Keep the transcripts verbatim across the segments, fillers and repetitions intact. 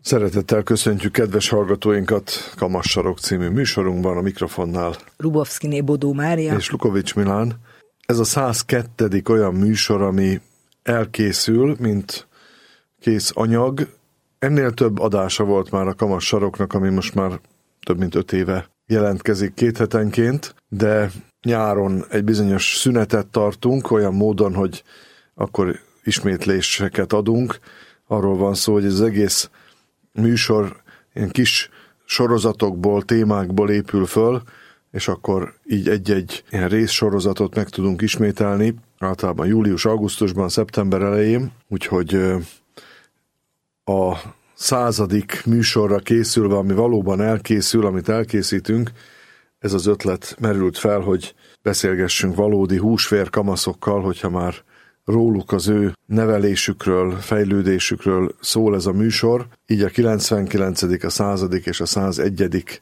Szeretettel köszöntjük kedves hallgatóinkat Kamassarok című műsorunkban, a mikrofonnál Rubovszkiné Bodó Mária és Lukovics Milán. Ez a száz kettedik olyan műsor, ami elkészül, mint kész anyag. Ennél több adása volt már a Kamassaroknak, ami most már több mint öt éve jelentkezik két hetenként, de nyáron egy bizonyos szünetet tartunk, olyan módon, hogy akkor ismétléseket adunk. Arról van szó, hogy az egész műsor ilyen kis sorozatokból, témákból épül föl, és akkor így egy-egy ilyen részsorozatot meg tudunk ismételni, általában július, augusztusban, szeptember elején, úgyhogy a századik műsorra készülve, ami valóban elkészül, amit elkészítünk, ez az ötlet merült fel, hogy beszélgessünk valódi húsvér kamaszokkal, hogyha már róluk, az ő nevelésükről, fejlődésükről szól ez a műsor. Így a kilencvenkilencedik, a századik és a százegyedik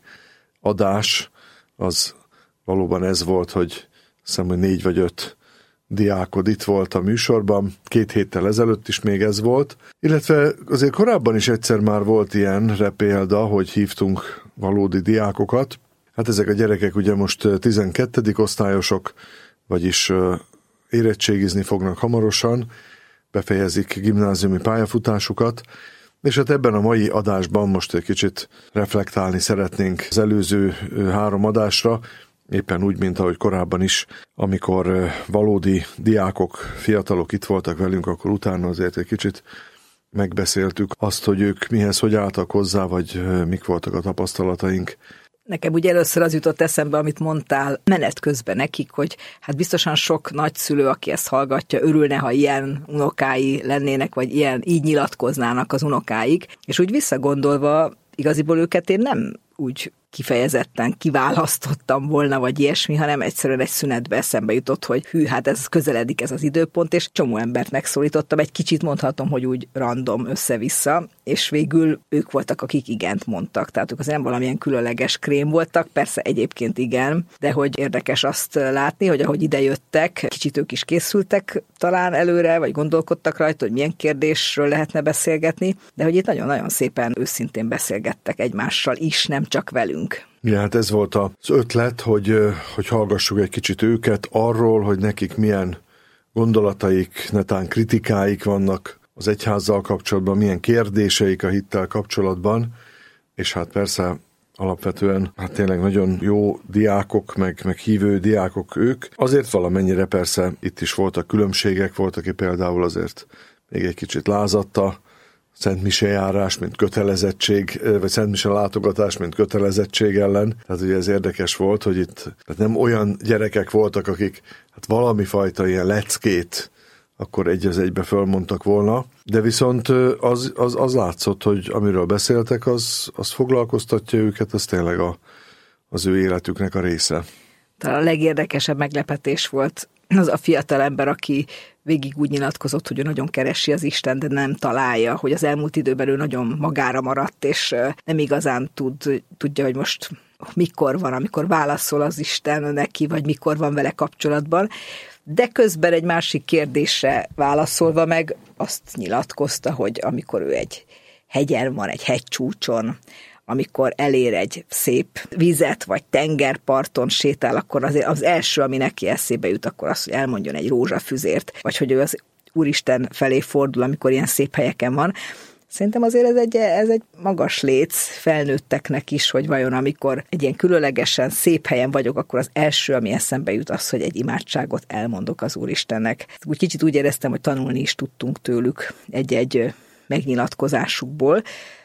adás, az valóban ez volt, hogy azt hiszem, hogy négy vagy öt diákod itt volt a műsorban. Két héttel ezelőtt is még ez volt. Illetve azért korábban is egyszer már volt ilyenre példa, hogy hívtunk valódi diákokat. Hát ezek a gyerekek ugye most tizenkettedik osztályosok, vagyis érettségizni fognak hamarosan, befejezik gimnáziumi pályafutásukat, és hát ebben a mai adásban most egy kicsit reflektálni szeretnénk az előző három adásra, éppen úgy, mint ahogy korábban is, amikor valódi diákok, fiatalok itt voltak velünk, akkor utána azért egy kicsit megbeszéltük azt, hogy ők mihez, hogy álltak hozzá, vagy mik voltak a tapasztalataink. Nekem ugye először az jutott eszembe, amit mondtál menet közben nekik, hogy hát biztosan sok nagyszülő, aki ezt hallgatja, örülne, ha ilyen unokái lennének, vagy ilyen így nyilatkoznának az unokáik. És úgy visszagondolva, igaziból őket én nem úgy kifejezetten kiválasztottam volna, vagy ilyesmi, hanem egyszerűen egy szünetbe eszembe jutott, hogy hű, hát ez közeledik ez az időpont, és csomó embert megszólítottam, egy kicsit mondhatom, hogy úgy random össze-vissza, és végül ők voltak, akik igent mondtak. Tehát ők az nem valamilyen különleges krém voltak, persze egyébként igen, de hogy érdekes azt látni, hogy ahogy idejöttek, kicsit ők is készültek talán előre, vagy gondolkodtak rajta, hogy milyen kérdésről lehetne beszélgetni, de hogy itt nagyon-nagyon szépen őszintén beszélgettek egymással is, nem csak velünk. Ja, hát ez volt az ötlet, hogy, hogy hallgassuk egy kicsit őket arról, hogy nekik milyen gondolataik, netán kritikáik vannak az egyházzal kapcsolatban, milyen kérdéseik a hittel kapcsolatban, és hát persze alapvetően hát tényleg nagyon jó diákok, meg, meg hívő diákok ők. Azért valamennyire persze itt is voltak különbségek, volt, aki például azért még egy kicsit lázatta Szent Mise járás, mint kötelezettség, vagy Szent Mise látogatás, mint kötelezettség ellen. Tehát ugye ez érdekes volt, hogy itt tehát nem olyan gyerekek voltak, akik hát valami fajta ilyen leckét akkor egy az egybe fölmondtak volna, de viszont az, az, az látszott, hogy amiről beszéltek, az, az foglalkoztatja őket, az tényleg a, az ő életüknek a része. Talán a legérdekesebb meglepetés volt az a fiatal ember, aki végig úgy nyilatkozott, hogy ő nagyon keresi az Isten, de nem találja, hogy az elmúlt időben ő nagyon magára maradt, és nem igazán tud, tudja, hogy most mikor van, amikor válaszol az Isten neki, vagy mikor van vele kapcsolatban. De közben egy másik kérdésre válaszolva meg azt nyilatkozta, hogy amikor ő egy hegyen van, egy hegycsúcson, amikor elér egy szép vizet, vagy tengerparton sétál, akkor azért az első, ami neki eszébe jut, akkor az, hogy elmondjon egy rózsafüzért, vagy hogy ő az Úristen felé fordul, amikor ilyen szép helyeken van. Szerintem azért ez egy, ez egy magas léc felnőtteknek is, hogy vajon amikor egy ilyen különlegesen szép helyen vagyok, akkor az első, ami eszembe jut, az, hogy egy imádságot elmondok az Úristennek. Úgy kicsit úgy éreztem, hogy tanulni is tudtunk tőlük egy-egy megnyilatkozásukból,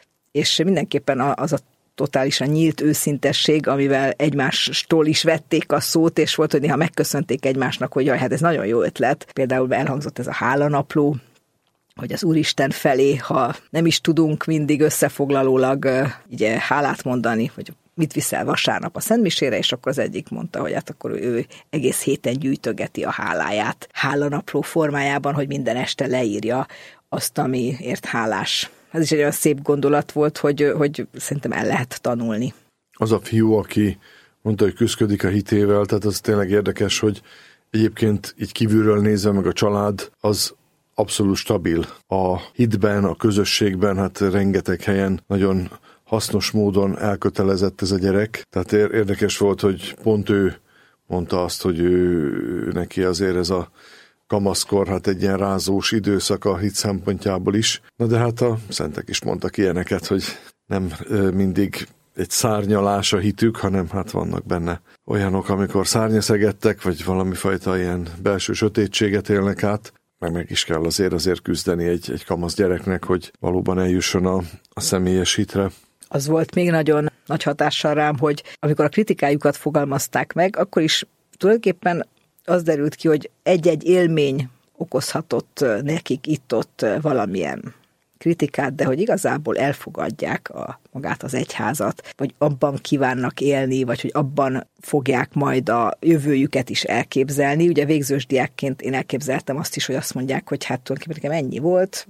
és mindenképpen az a totálisan nyílt őszintesség, amivel egymástól is vették a szót, és volt, hogy néha megköszönték egymásnak, hogy jaj, hát ez nagyon jó ötlet. Például elhangzott ez a hálanapló, hogy az Úristen felé, ha nem is tudunk mindig összefoglalólag ugye, hálát mondani, hogy mit viszel vasárnap a szentmisére, és akkor az egyik mondta, hogy hát akkor ő egész héten gyűjtögeti a háláját hálanapló formájában, hogy minden este leírja azt, amiért hálás. Ez is egy olyan szép gondolat volt, hogy, hogy szerintem el lehet tanulni. Az a fiú, aki mondta, hogy küszködik a hitével, tehát az tényleg érdekes, hogy egyébként így kívülről nézve meg a család, az abszolút stabil. A hitben, a közösségben, hát rengeteg helyen nagyon hasznos módon elkötelezett ez a gyerek. Tehát érdekes volt, hogy pont ő mondta azt, hogy ő neki azért ez a kamaszkor, hát egy ilyen rázós időszak a hit szempontjából is. Na de hát a szentek is mondtak ilyeneket, hogy nem mindig egy szárnyalás a hitük, hanem hát vannak benne olyanok, amikor szárnyaszegettek, vagy valami fajta ilyen belső sötétséget élnek át, meg meg is kell azért azért küzdeni egy, egy kamasz gyereknek, hogy valóban eljusson a, a személyes hitre. Az volt még nagyon nagy hatással rám, hogy amikor a kritikájukat fogalmazták meg, akkor is tulajdonképpen az derült ki, hogy egy-egy élmény okozhatott nekik itt-ott valamilyen kritikát, de hogy igazából elfogadják a, magát az egyházat, vagy abban kívánnak élni, vagy hogy abban fogják majd a jövőjüket is elképzelni. Ugye végzős diákként én elképzeltem azt is, hogy azt mondják, hogy hát tulajdonképpen nekem ennyi volt,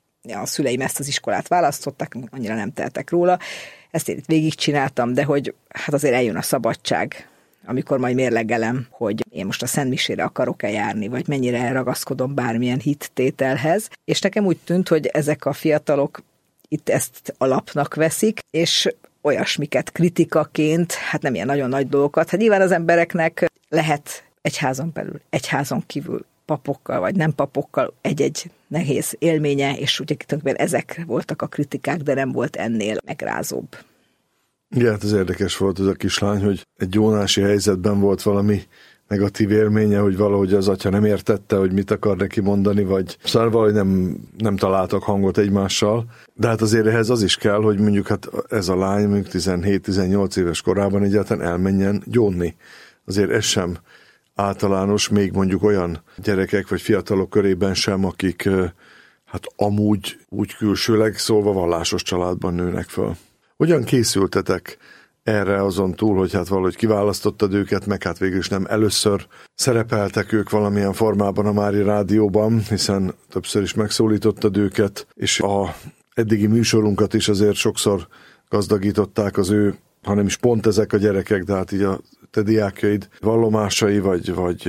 a szüleim ezt az iskolát választották, annyira nem teltek róla, ezt én itt végigcsináltam, de hogy hát azért eljön a szabadság, amikor majd mérlegelem, hogy én most a szentmisére akarok-e járni, vagy mennyire ragaszkodom bármilyen hittételhez. És nekem úgy tűnt, hogy ezek a fiatalok itt ezt alapnak veszik, és olyasmiket kritikaként, hát nem ilyen nagyon nagy dolgokat. Hát nyilván az embereknek lehet egyházon belül, egyházon kívül papokkal, vagy nem papokkal egy-egy nehéz élménye, és ugye ezek voltak a kritikák, de nem volt ennél megrázóbb. Igen, hát ez érdekes volt ez a kislány, hogy egy jónási helyzetben volt valami negatív élménye, hogy valahogy az atya nem értette, hogy mit akar neki mondani, vagy szóval valahogy nem, nem találtak hangot egymással. De hát azért ehhez az is kell, hogy mondjuk hát ez a lány mondjuk tizenhét-tizennyolc éves korában egyáltalán elmenjen gyónni. Azért ez sem általános, még mondjuk olyan gyerekek vagy fiatalok körében sem, akik hát amúgy úgy külsőleg szólva vallásos családban nőnek föl. Hogyan készültetek erre azon túl, hogy hát valahogy kiválasztottad őket, meg hát végül is nem először szerepeltek ők valamilyen formában a Mária Rádióban, hiszen többször is megszólítottad őket, és a eddigi műsorunkat is azért sokszor gazdagították az ő, hanem is pont ezek a gyerekek, de hát így a te diákjaid vallomásai vagy, vagy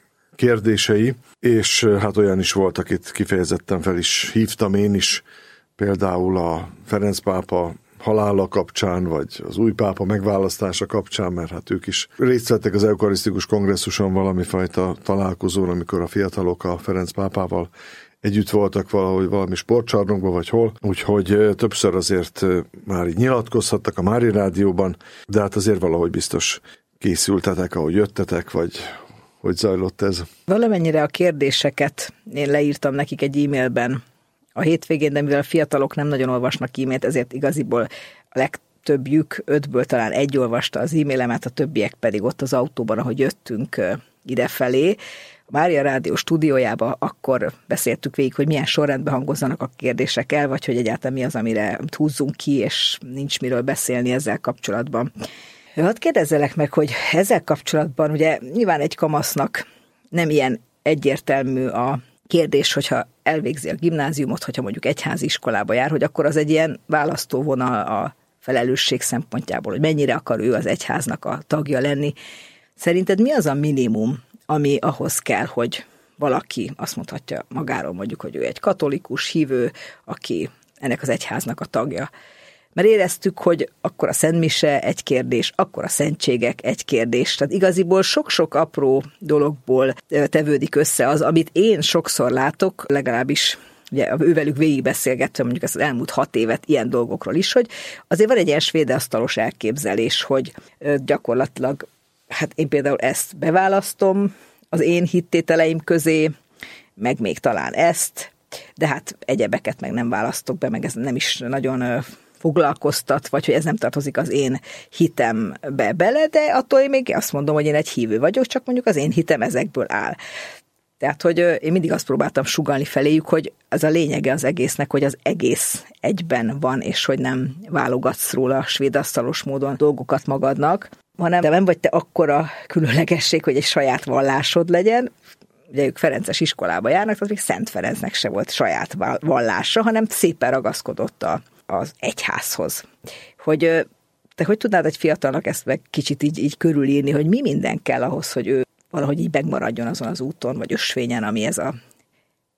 kérdései, és hát olyan is volt, akit kifejezetten fel is hívtam én is, például a Ferenc pápa halála kapcsán, vagy az új pápa megválasztása kapcsán, mert hát ők is részt vettek az eukarisztikus kongresszuson valami fajta találkozón, amikor a fiatalok a Ferenc pápával együtt voltak valahogy valami sportcsarnokban, vagy hol, úgyhogy többször azért már így nyilatkozhattak a Mária Rádióban, de hát azért valahogy biztos készültetek, ahogy jöttetek, vagy hogy zajlott ez? Valamennyire a kérdéseket én leírtam nekik egy e-mailben a hétvégén, de mivel a fiatalok nem nagyon olvasnak e-mailt, ezért igaziból a legtöbbjük, ötből talán egy olvasta az e-mailemet, a többiek pedig ott az autóban, ahogy jöttünk idefelé. A Mária Rádió stúdiójába akkor beszéltük végig, hogy milyen sorrendben hangozzanak a kérdések el, vagy hogy egyáltalán mi az, amire húzzunk ki, és nincs miről beszélni ezzel kapcsolatban. Hadd kérdezzelek meg, hogy ezzel kapcsolatban ugye nyilván egy kamasznak nem ilyen egyértelmű a kérdés, hogyha elvégzi a gimnáziumot, hogyha mondjuk egyházi iskolába jár, hogy akkor az egy ilyen választóvonal a felelősség szempontjából, hogy mennyire akar ő az egyháznak a tagja lenni. Szerinted mi az a minimum, ami ahhoz kell, hogy valaki azt mondhatja magáról mondjuk, hogy ő egy katolikus hívő, aki ennek az egyháznak a tagja? Mert éreztük, hogy akkor a szentmise egy kérdés, akkor a szentségek egy kérdés. Tehát igaziból sok-sok apró dologból tevődik össze az, amit én sokszor látok, legalábbis ugye ővelük végigbeszélgettem mondjuk ezt az elmúlt hat évet ilyen dolgokról is, hogy azért van egy ilyen svédasztalos elképzelés, hogy gyakorlatilag, hát én például ezt beválasztom az én hittételeim közé, meg még talán ezt, de hát egyebeket meg nem választok be, meg ez nem is nagyon foglalkoztat, vagy hogy ez nem tartozik az én hitembe bele, de attól én még azt mondom, hogy én egy hívő vagyok, csak mondjuk az én hitem ezekből áll. Tehát, hogy én mindig azt próbáltam sugallni feléjük, hogy az a lényege az egésznek, hogy az egész egyben van, és hogy nem válogatsz róla svédasztalos módon dolgokat magadnak, hanem de nem vagy te akkora különlegesség, hogy egy saját vallásod legyen. Ugye ők ferences iskolába járnak, tehát még Szent Ferencnek se volt saját vallása, hanem szépen ragaszkodott a az egyházhoz. Hogy te hogy tudnád egy fiatalnak ezt meg kicsit így, így körülírni, hogy mi minden kell ahhoz, hogy ő valahogy így megmaradjon azon az úton, vagy ösvényen, ami ez a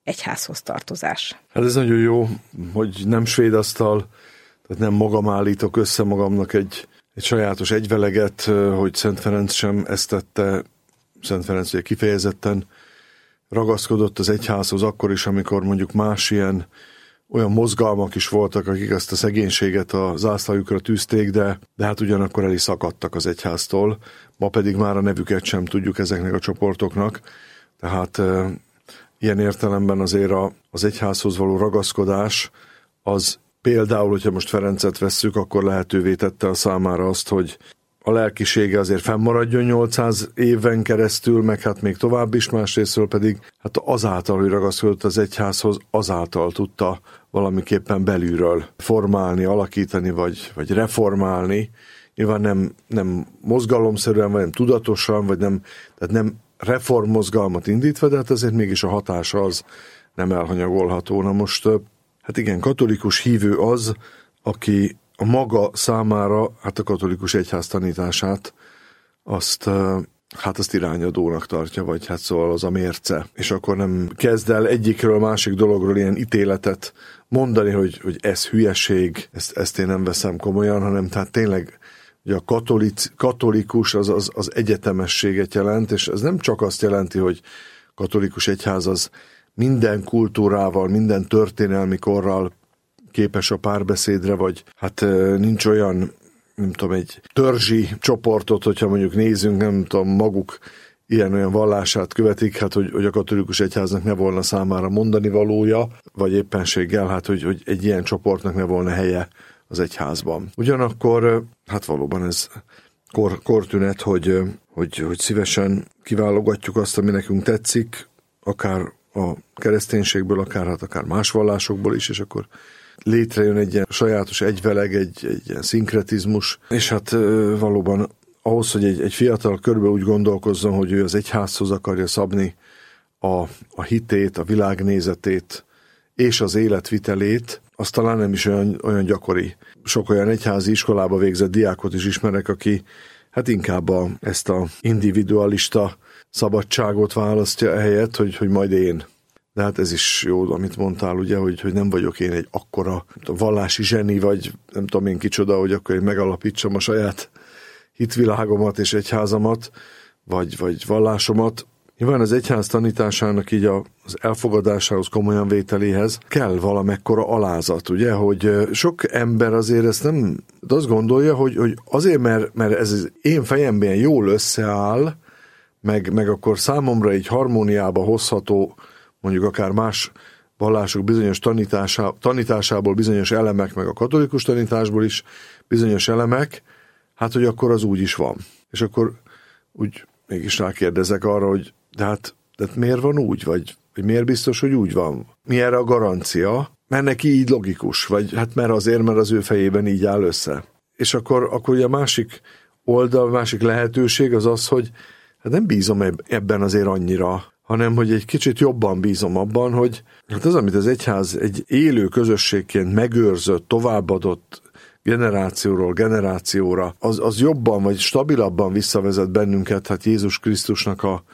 egyházhoz tartozás. Hát ez nagyon jó, hogy nem svéd asztal, tehát nem magam állítok össze magamnak egy, egy sajátos egyveleget, hogy Szent Ferenc sem ezt tette. Szent Ferenc ugye kifejezetten ragaszkodott az egyházhoz akkor is, amikor mondjuk más ilyen olyan mozgalmak is voltak, akik ezt a szegénységet a zászlajukra tűzték, de, de hát ugyanakkor el is szakadtak az egyháztól. Ma pedig már a nevüket sem tudjuk ezeknek a csoportoknak. Tehát e, ilyen értelemben azért a, az egyházhoz való ragaszkodás az például, hogyha most Ferencet vesszük, akkor lehetővé tette a számára azt, hogy a lelkisége azért fennmaradjon nyolcszáz éven keresztül, meg hát még tovább is, másrésztről pedig hát azáltal, hogy ragaszkodott az egyházhoz, azáltal tudta valamiképpen belülről formálni, alakítani, vagy, vagy reformálni. Nyilván nem, nem mozgalomszerűen, vagy nem tudatosan, vagy nem, tehát nem reformmozgalmat indítva, de hát azért mégis a hatása az nem elhanyagolható. Na most, hát igen, katolikus hívő az, aki a maga számára, hát a katolikus egyház tanítását azt, hát azt irányadónak tartja, vagy hát szóval az a mérce. És akkor nem kezd el egyikről, másik dologról ilyen ítéletet mondani, hogy, hogy ez hülyeség, ezt, ezt én nem veszem komolyan, hanem tehát tényleg ugye a katolic, katolikus az, az, az egyetemességet jelent, és ez nem csak azt jelenti, hogy katolikus egyház az minden kultúrával, minden történelmi korral képes a párbeszédre, vagy hát nincs olyan, nem tudom, egy törzsi csoportot, hogyha mondjuk nézünk, nem tudom, maguk ilyen-olyan vallását követik, hát hogy, hogy a katolikus egyháznak ne volna számára mondani valója, vagy éppenséggel, hát hogy, hogy egy ilyen csoportnak ne volna helye az egyházban. Ugyanakkor, hát valóban ez kor, kortünet, hogy, hogy, hogy szívesen kiválogatjuk azt, ami nekünk tetszik, akár a kereszténységből, akár, hát akár más vallásokból is, és akkor létrejön egy ilyen sajátos egyveleg, egy, egy ilyen szinkretizmus, és hát valóban ahhoz, hogy egy, egy fiatal körülbelül úgy gondolkozzon, hogy ő az egyházhoz akarja szabni a, a hitét, a világnézetét és az életvitelét, az talán nem is olyan, olyan gyakori. Sok olyan egyházi iskolába végzett diákot is ismerek, aki hát inkább a, ezt a individualista szabadságot választja ehelyett, hogy, hogy majd én. De hát ez is jó, amit mondtál, ugye, hogy, hogy nem vagyok én egy akkora vallási zseni, vagy nem tudom én kicsoda, hogy akkor én megalapítsam a saját hitvilágomat és egyházamat, vagy, vagy vallásomat. Nyilván az egyház tanításának így az elfogadásához, komolyan vételéhez kell valamekkora alázat, ugye, hogy sok ember azért ezt nem, de azt gondolja, hogy, hogy azért, mert, mert ez az én fejemben jól összeáll, meg, meg akkor számomra egy harmóniába hozható, mondjuk akár más vallások bizonyos tanításá, tanításából bizonyos elemek, meg a katolikus tanításból is bizonyos elemek, hát hogy akkor az úgy is van. És akkor úgy mégis rákérdezek arra, hogy de hát, de hát miért van úgy, vagy, vagy miért biztos, hogy úgy van? Mi erre a garancia? Mert neki így logikus, vagy hát mert azért, mert az ő fejében így áll össze. És akkor, akkor ugye a másik oldal, a másik lehetőség az az, hogy hát nem bízom ebben azért annyira, hanem hogy egy kicsit jobban bízom abban, hogy hát az, amit az egyház egy élő közösségként megőrzött, továbbadott generációról generációra, az, az jobban vagy stabilabban visszavezet bennünket hát Jézus Krisztusnak a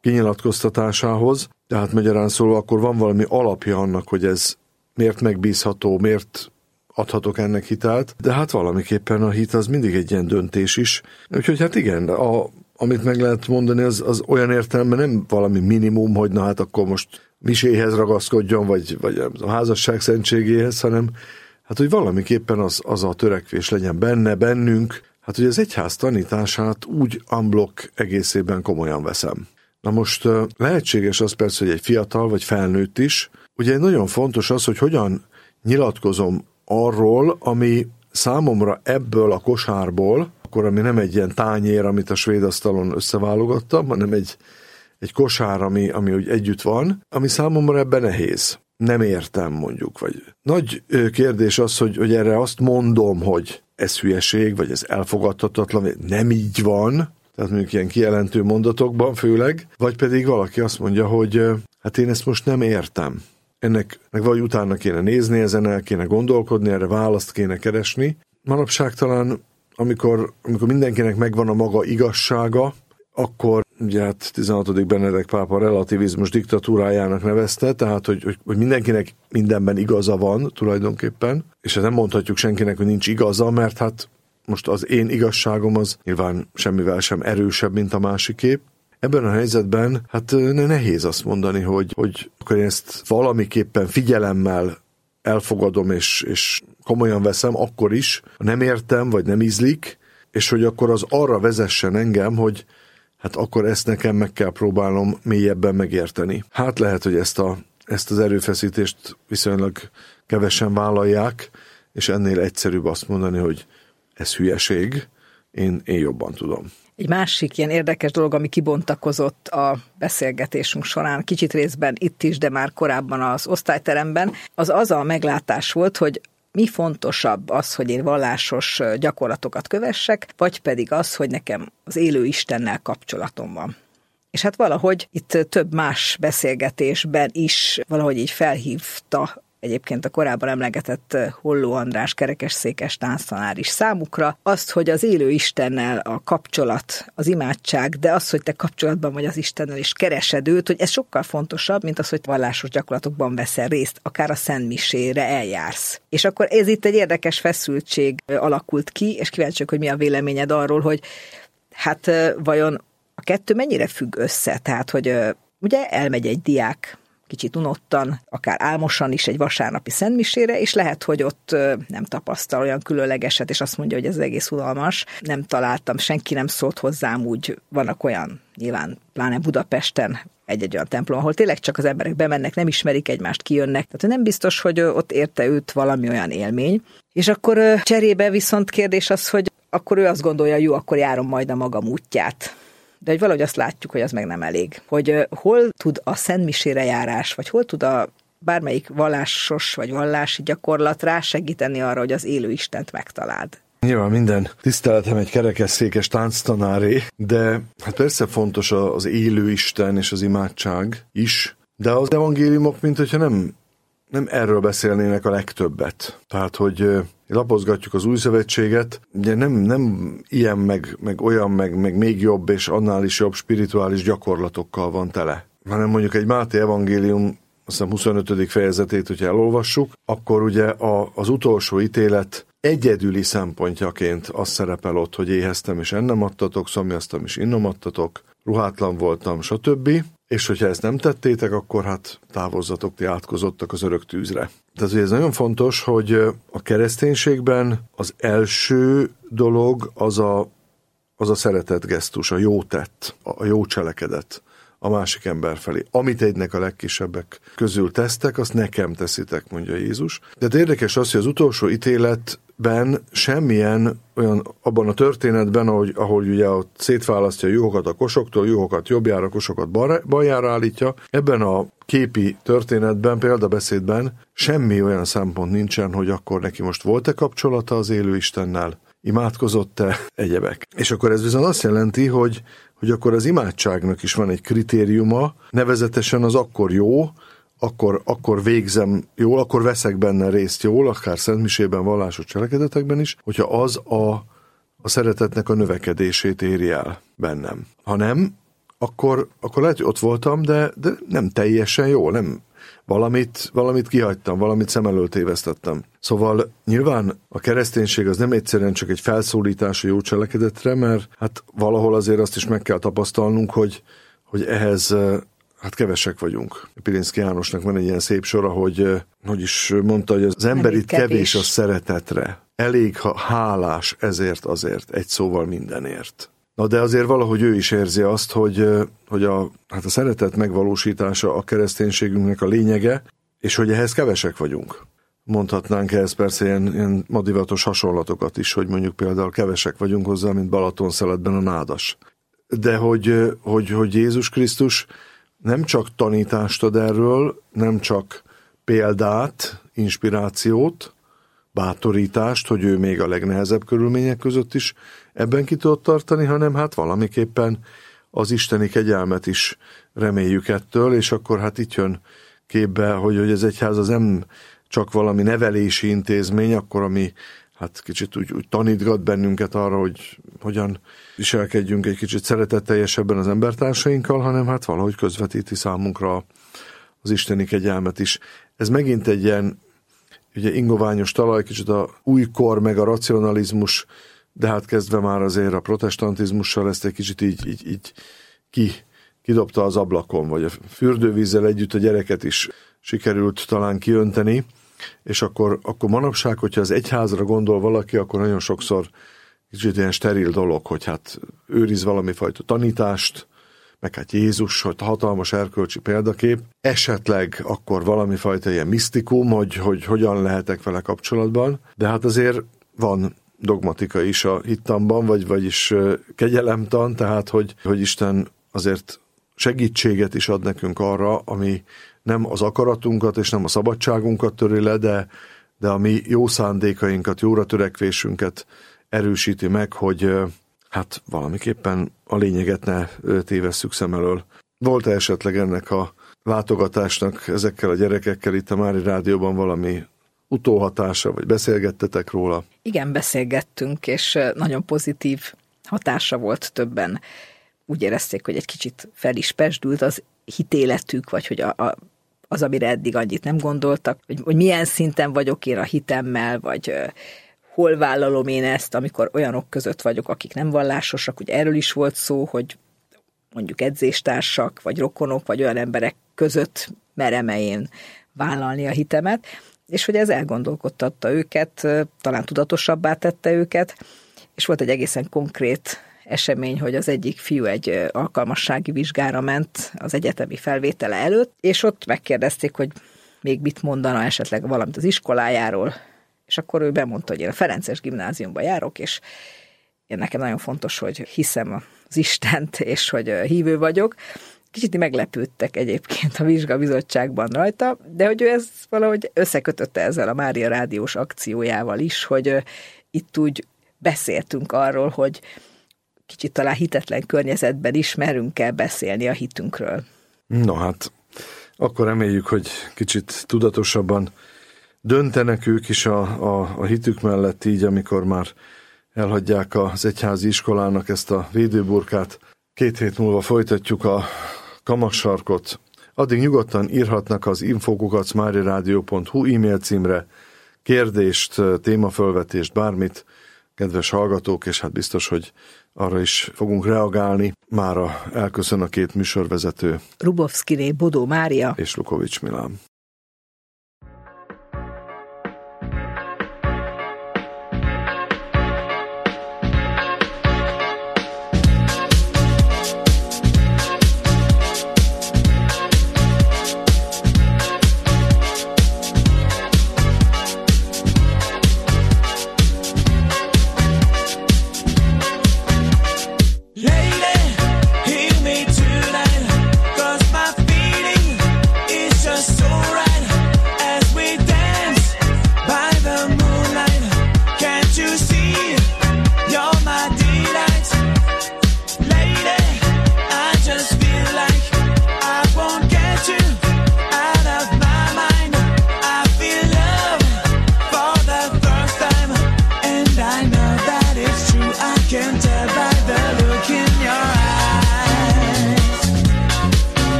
kinyilatkoztatásához. Tehát magyarán szólva, akkor van valami alapja annak, hogy ez miért megbízható, miért adhatok ennek hitelt, de hát valamiképpen a hit az mindig egy ilyen döntés is. Úgyhogy hát igen, a, amit meg lehet mondani, az, az olyan értelemben nem valami minimum, hogy na hát akkor most miséhez ragaszkodjon, vagy, vagy a házasság szentségéhez, hanem hát, hogy valamiképpen az, az a törekvés legyen benne, bennünk, hát, hogy az egyház tanítását úgy unblock egészében komolyan veszem. Na most lehetséges az persze, hogy egy fiatal vagy felnőtt is. Ugye nagyon fontos az, hogy hogyan nyilatkozom arról, ami számomra ebből a kosárból, akkor ami nem egy ilyen tányér, amit a svéd asztalon összeválogattam, hanem egy, egy kosár, ami, ami úgy együtt van, ami számomra ebben nehéz. Nem értem, mondjuk. Vagy nagy kérdés az, hogy, hogy erre azt mondom, hogy ez hülyeség, vagy ez elfogadhatatlan, vagy nem így van, tehát mondjuk ilyen kijelentő mondatokban főleg, vagy pedig valaki azt mondja, hogy hát én ezt most nem értem. Ennek meg vagy utána kéne nézni, ezen el kéne gondolkodni, erre választ kéne keresni. Manapság talán, amikor, amikor mindenkinek megvan a maga igazsága, akkor ugye hát tizenhatodik Benedek pápa relativizmus diktatúrájának nevezte, tehát hogy, hogy, hogy mindenkinek mindenben igaza van tulajdonképpen, és nem mondhatjuk senkinek, hogy nincs igaza, mert hát most az én igazságom az nyilván semmivel sem erősebb, mint a másiké. Ebben a helyzetben hát nehéz azt mondani, hogy, hogy akkor én ezt valamiképpen figyelemmel elfogadom és, és komolyan veszem, akkor is, nem értem, vagy nem ízlik, és hogy akkor az arra vezessen engem, hogy hát akkor ezt nekem meg kell próbálnom mélyebben megérteni. Hát lehet, hogy ezt, a, ezt az erőfeszítést viszonylag kevesen vállalják, és ennél egyszerűbb azt mondani, hogy ez hülyeség, én, én jobban tudom. Egy másik ilyen érdekes dolog, ami kibontakozott a beszélgetésünk során, kicsit részben itt is, de már korábban az osztályteremben, az az a meglátás volt, hogy mi fontosabb az, hogy én vallásos gyakorlatokat kövessek, vagy pedig az, hogy nekem az élő Istennel kapcsolatom van. És hát valahogy itt több más beszélgetésben is valahogy így felhívta egyébként a korábban emlegetett Holló András kerekesszékes tánctanár is számukra, azt, hogy az élő Istennel a kapcsolat, az imádság, de az, hogy te kapcsolatban vagy az Istennel és keresed őt, hogy ez sokkal fontosabb, mint az, hogy vallásos gyakorlatokban veszel részt, akár a szentmisére eljársz. És akkor ez itt egy érdekes feszültség alakult ki, és kíváncsiak, hogy mi a véleményed arról, hogy hát vajon a kettő mennyire függ össze? Tehát, hogy ugye elmegy egy diák kicsit unottan, akár álmosan is egy vasárnapi szentmisére, és lehet, hogy ott nem tapasztal olyan különlegeset, és azt mondja, hogy ez egész unalmas. Nem találtam, senki nem szólt hozzám úgy. Vannak olyan, nyilván pláne Budapesten egy-egy olyan templom, ahol tényleg csak az emberek bemennek, nem ismerik egymást, kijönnek. Tehát nem biztos, hogy ott érte őt valami olyan élmény. És akkor cserébe viszont kérdés az, hogy akkor ő azt gondolja, jó, akkor járom majd a magam útját. De hogy valahogy azt látjuk, hogy az meg nem elég. Hogy hol tud a szentmisére járás, vagy hol tud a bármelyik vallásos vagy vallási gyakorlat rá segíteni arra, hogy az élő Istent megtaláld. Nyilván minden tiszteletem egy kerekesszékes tánctanáré, de hát persze fontos az élő Isten és az imádság is, de az evangéliumok, mint hogyha nem, nem erről beszélnének a legtöbbet. Tehát, hogy lapozgatjuk az új szövetséget, ugye nem, nem ilyen, meg, meg olyan, meg, meg még jobb, és annál is jobb spirituális gyakorlatokkal van tele. Hanem mondjuk egy Máté evangélium, azt hiszem huszonötödik fejezetét, hogyha elolvassuk, akkor ugye a, az utolsó ítélet egyedüli szempontjaként az szerepel ott, hogy éheztem és ennem adtatok, szomjaztam és innom adtatok, ruhátlan voltam, stb. És hogyha ezt nem tettétek, akkor hát távozzatok, ti átkozottak az örök tűzre. Tehát ez nagyon fontos, hogy a kereszténységben az első dolog az a, az a szeretetgesztus, a jó tett, a jó cselekedet a másik ember felé. Amit egynek a legkisebbek közül tesztek, azt nekem teszitek, mondja Jézus. De érdekes az, hogy az utolsó ítéletben semmilyen olyan, abban a történetben, ahogy, ahogy ugye ott szétválasztja a juhokat a kosoktól, juhokat jobbjára, kosokat balra, baljára állítja, ebben a képi történetben, példabeszédben semmi olyan szempont nincsen, hogy akkor neki most volt-e kapcsolata az élő Istennel, imádkozott-e, egyebek. És akkor ez viszont azt jelenti, hogy hogy akkor az imádságnak is van egy kritériuma, nevezetesen az akkor jó, akkor, akkor végzem jól, akkor veszek benne részt jól, akár szentmisében, vallásos cselekedetekben is, hogyha az a, a szeretetnek a növekedését éri el bennem. Ha nem, akkor, akkor lehet, hogy ott voltam, de, de nem teljesen jól, nem valamit, valamit kihagytam, valamit szem elől tévesztettem. Szóval nyilván a kereszténység az nem egyszerűen csak egy felszólítás a jó cselekedetre, mert hát valahol azért azt is meg kell tapasztalnunk, hogy, hogy ehhez hát kevesek vagyunk. Pilinszky Jánosnak van egy ilyen szép sora, hogy hogy is mondta, hogy az emberit kevés. kevés a szeretetre. Elég, ha hálás ezért azért, egy szóval mindenért. Na de azért valahogy ő is érzi azt, hogy, hogy a, hát a szeretet megvalósítása a kereszténységünknek a lényege, és hogy ehhez kevesek vagyunk. Mondhatnánk ehhez persze ilyen, ilyen madivatos hasonlatokat is, hogy mondjuk például kevesek vagyunk hozzá, mint Balatonszeletben a nádas. De hogy, hogy, hogy Jézus Krisztus nem csak tanítást ad erről, nem csak példát, inspirációt, bátorítást, hogy ő még a legnehezebb körülmények között is ebben ki tudott tartani, hanem hát valamiképpen az isteni kegyelmet is reméljük ettől, és akkor hát itt jön képbe, hogy, hogy ez egyház az nem csak valami nevelési intézmény, akkor ami hát kicsit úgy, úgy tanítgat bennünket arra, hogy hogyan viselkedjünk egy kicsit szeretetteljesebben az embertársainkkal, hanem hát valahogy közvetíti számunkra az isteni kegyelmet is. Ez megint egy ilyen ugye ingoványos talaj, kicsit a újkor, meg a racionalizmus, de hát kezdve már azért a protestantizmussal ezt egy kicsit így, így, így ki, kidobta az ablakon, vagy a fürdővízzel együtt a gyereket is sikerült talán kiönteni, és akkor, akkor manapság, hogyha az egyházra gondol valaki, akkor nagyon sokszor kicsit ilyen steril dolog, hogy hát őriz valami fajta tanítást, meg hát Jézus, hogy hatalmas erkölcsi példakép, esetleg akkor valami fajta ilyen misztikum, hogy, hogy hogyan lehetek vele kapcsolatban, de hát azért van dogmatika is a hittanban, vagy, vagyis kegyelemtan, tehát hogy, hogy Isten azért segítséget is ad nekünk arra, ami nem az akaratunkat és nem a szabadságunkat töri le, de, de a mi jó szándékainkat, jóra törekvésünket erősíti meg, hogy hát valamiképpen a lényeget ne tévesszük szem elől. Volt-e esetleg ennek a látogatásnak ezekkel a gyerekekkel itt a Mária Rádióban valami utóhatása, vagy beszélgettetek róla? Igen, beszélgettünk, és nagyon pozitív hatása volt többen. Úgy érezték, hogy egy kicsit fel is pesdült az hitéletük, vagy hogy a, a, az, amire eddig annyit nem gondoltak, hogy, hogy milyen szinten vagyok én a hitemmel, vagy hol vállalom én ezt, amikor olyanok között vagyok, akik nem vallásosak, hogy erről is volt szó, hogy mondjuk edzéstársak, vagy rokonok, vagy olyan emberek között merem-e én vállalni a hitemet, és hogy ez elgondolkodtatta őket, talán tudatosabbá tette őket, és volt egy egészen konkrét esemény, hogy az egyik fiú egy alkalmassági vizsgára ment az egyetemi felvétele előtt, és ott megkérdezték, hogy még mit mondana esetleg valamit az iskolájáról, és akkor ő bemondta, hogy én a Ferences gimnáziumba járok, és én nekem nagyon fontos, hogy hiszem az Istent, és hogy hívő vagyok. Kicsit meglepődtek egyébként a vizsgabizottságban rajta, de hogy ő ezt valahogy összekötötte ezzel a Mária Rádiós akciójával is, hogy itt úgy beszéltünk arról, hogy kicsit talán hitetlen környezetben is merünk el beszélni a hitünkről. No hát, akkor reméljük, hogy kicsit tudatosabban döntenek ők is a, a, a hitük mellett így, amikor már elhagyják az egyházi iskolának ezt a védőburkát. Két hét múlva folytatjuk a Kamassarkot. Addig nyugodtan írhatnak az info kukac mariaradio pont hu e-mail címre kérdést, témafölvetést, bármit, kedves hallgatók, és hát biztos, hogy arra is fogunk reagálni. Mára elköszön a két műsorvezető. Rubovszkiné Bodó Mária és Lukovics Milán. So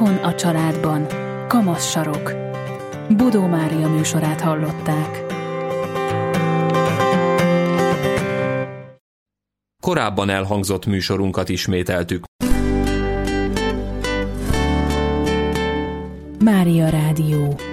Otthon a családban. Kamasz sarok. Bodó Mária műsorát hallották. Korábban elhangzott műsorunkat ismételtük. Mária Rádió.